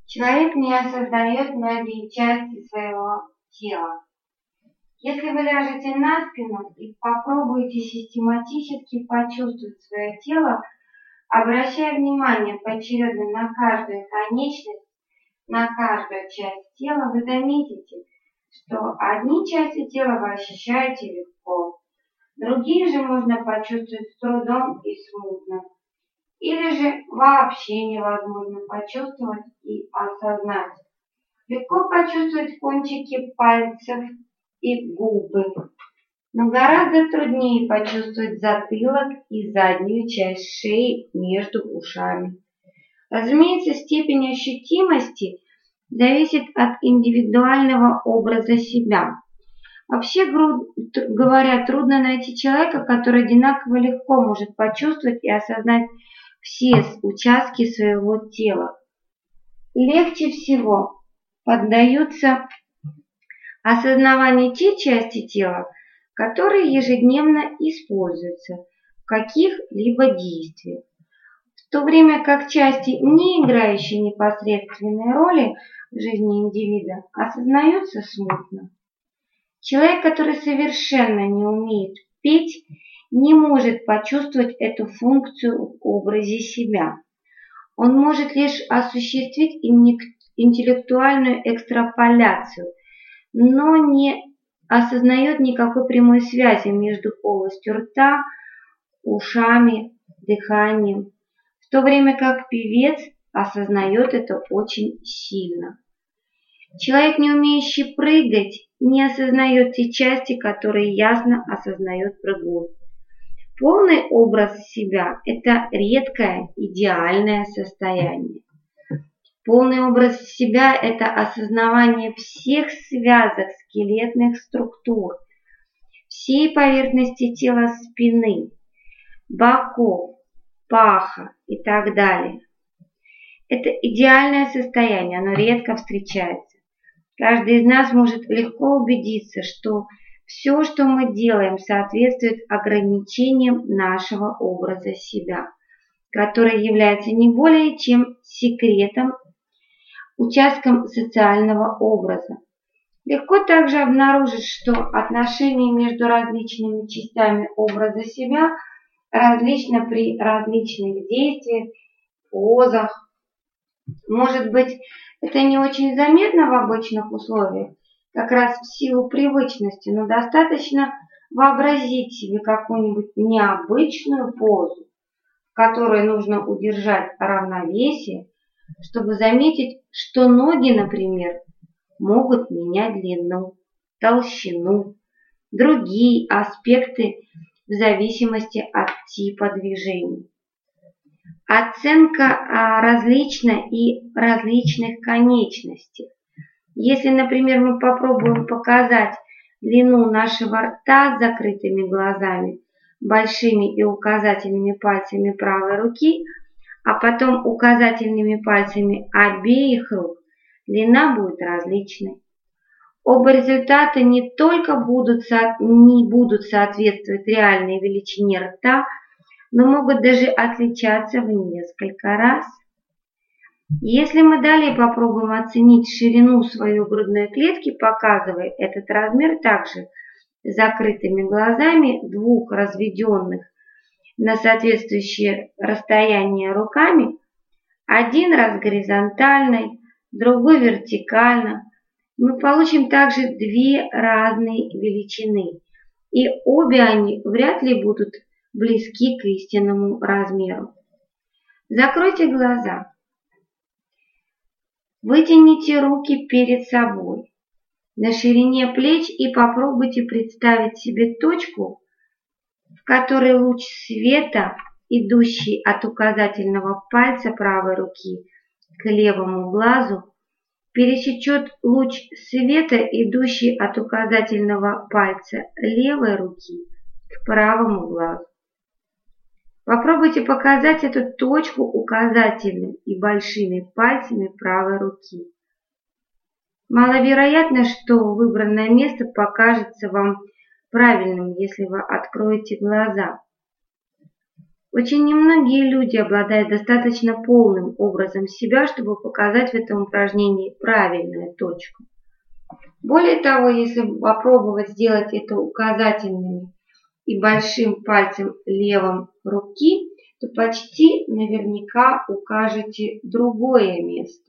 Человек не осознает многие части своего тела. Если вы ляжете на спину и попробуете систематически почувствовать свое тело, обращая внимание поочередно на каждую конечность, на каждую часть тела, вы заметите, что одни части тела вы ощущаете легко, другие же можно почувствовать с трудом и смутно. Или же вообще невозможно почувствовать и осознать. Легко почувствовать кончики пальцев и губы, но гораздо труднее почувствовать затылок и заднюю часть шеи между ушами. Разумеется, степень ощутимости зависит от индивидуального образа себя. Вообще говоря, трудно найти человека, который одинаково легко может почувствовать и осознать все участки своего тела. Легче всего поддаются осознаванию те части тела, которые ежедневно используются в каких-либо действиях, в то время как части, не играющие непосредственной роли в жизни индивида, осознаются смутно. Человек, который совершенно не умеет петь, не может почувствовать эту функцию в образе себя. Он может лишь осуществить интеллектуальную экстраполяцию, но не осознает никакой прямой связи между полостью рта, ушами, дыханием, в то время как певец осознает это очень сильно. Человек, не умеющий прыгать, не осознает те части, которые ясно осознает прыгун. Полный образ себя – это редкое, идеальное состояние. Полный образ себя – это осознавание всех связок скелетных структур, всей поверхности тела спины, боков, паха и так далее. Это идеальное состояние, оно редко встречается. Каждый из нас может легко убедиться, что все, что мы делаем, соответствует ограничениям нашего образа себя, который является не более чем секретом, участком социального образа. Легко также обнаружить, что отношения между различными частями образа себя различны при различных действиях, позах. Может быть, это не очень заметно в обычных условиях, как раз в силу привычности, но достаточно вообразить себе какую-нибудь необычную позу, в которой нужно удержать равновесие, чтобы заметить, что ноги, например, могут менять длину, толщину, другие аспекты в зависимости от типа движений. Оценка различна и различных конечностей. Если, например, мы попробуем показать длину нашего рта с закрытыми глазами, большими и указательными пальцами правой руки, а потом указательными пальцами обеих рук, длина будет различной. Оба результата не только не будут соответствовать реальной величине рта, но могут даже отличаться в несколько раз. Если мы далее попробуем оценить ширину своей грудной клетки, показывая этот размер также закрытыми глазами, двух разведенных на соответствующее расстояние руками, один раз горизонтальной, другой вертикально, мы получим также две разные величины, и обе они вряд ли будут близки к истинному размеру. Закройте глаза. Вытяните руки перед собой на ширине плеч и попробуйте представить себе точку, в которой луч света, идущий от указательного пальца правой руки к левому глазу, пересечет луч света, идущий от указательного пальца левой руки к правому глазу. Попробуйте показать эту точку указательным и большими пальцами правой руки. Маловероятно, что выбранное место покажется вам правильным, если вы откроете глаза. Очень немногие люди обладают достаточно полным образом себя, чтобы показать в этом упражнении правильную точку. Более того, если попробовать сделать это указательными и большим пальцем левой руки, то почти наверняка укажете другое место.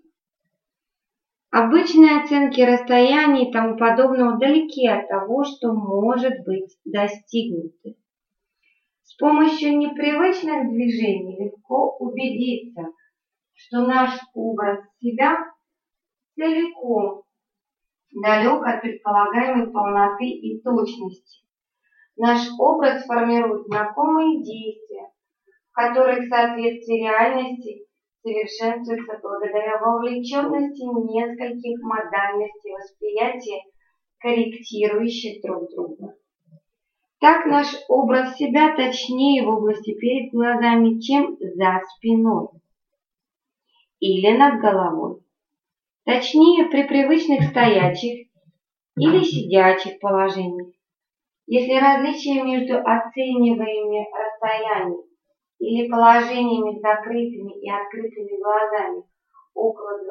Обычные оценки расстояний и тому подобного далеки от того, что может быть достигнуто. С помощью непривычных движений легко убедиться, что наш образ себя целиком далек от предполагаемой полноты и точности. Наш образ формирует знакомые действия, которые в соответствии реальности совершенствуются благодаря вовлеченности нескольких модальностей восприятия, корректирующих друг друга. Так наш образ себя точнее в области перед глазами, чем за спиной или над головой. Точнее при привычных стоячих или сидячих положениях. Если различие между оцениваемыми расстояниями или положениями с закрытыми и открытыми глазами около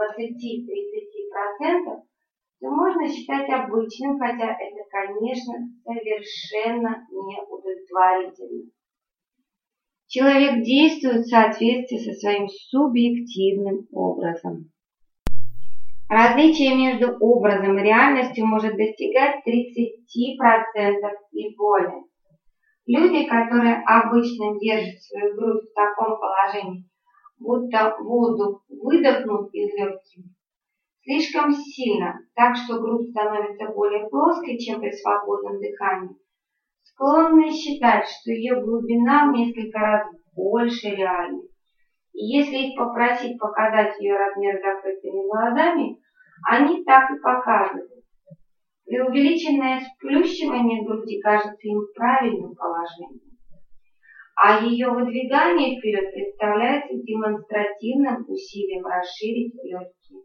20-30%, то можно считать обычным, хотя это, конечно, совершенно неудовлетворительно. Человек действует в соответствии со своим субъективным образом. Различие между образом и реальностью может достигать 30% и более. Люди, которые обычно держат свою грудь в таком положении, будто воду выдохнут из легких, слишком сильно, так что грудь становится более плоской, чем при свободном дыхании, склонны считать, что ее глубина в несколько раз больше реальной. И если их попросить показать ее размер закрытыми глазами, они так и показывают. Преувеличенное сплющивание груди кажется им правильным положением, а ее выдвигание вперед представляется демонстративным усилием расширить легкие.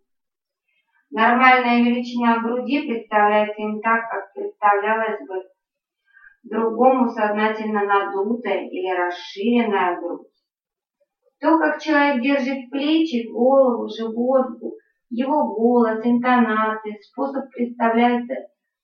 Нормальная величина груди представляется им так, как представлялась бы другому сознательно надутая или расширенная грудь. То, как человек держит плечи, голову, живот, его голос, интонации, способ представляется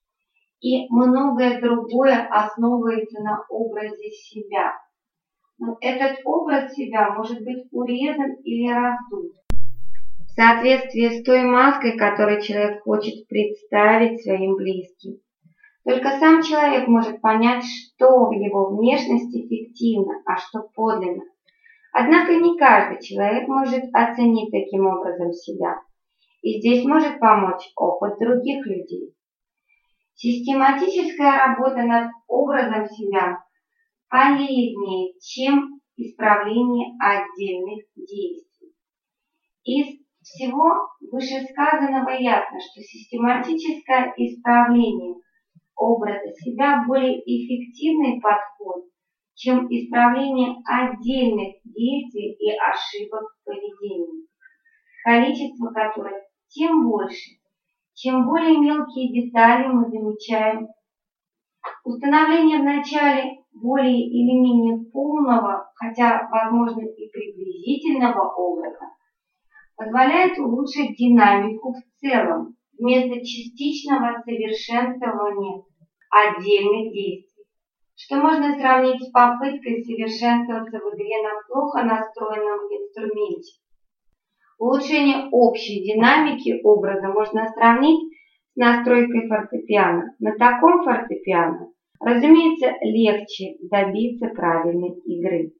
и многое другое основывается на образе себя. Но этот образ себя может быть урезан или раздут в соответствии с той маской, которую человек хочет представить своим близким. Только сам человек может понять, что в его внешности фиктивно, а что подлинно. Однако не каждый человек может оценить таким образом себя. И здесь может помочь опыт других людей. Систематическая работа над образом себя полезнее, чем исправление отдельных действий. Из всего вышесказанного ясно, что систематическое исправление образа себя более эффективный подход, чем исправление отдельных действий и ошибок в поведении, количество которых тем больше, чем более мелкие детали мы замечаем. Установление в начале более или менее полного, хотя, возможно, и приблизительного образа, позволяет улучшить динамику в целом, вместо частичного совершенствования отдельных действий, что можно сравнить с попыткой совершенствоваться в игре на плохо настроенном инструменте. Улучшение общей динамики образа можно сравнить с настройкой фортепиано. На таком фортепиано, разумеется, легче добиться правильной игры.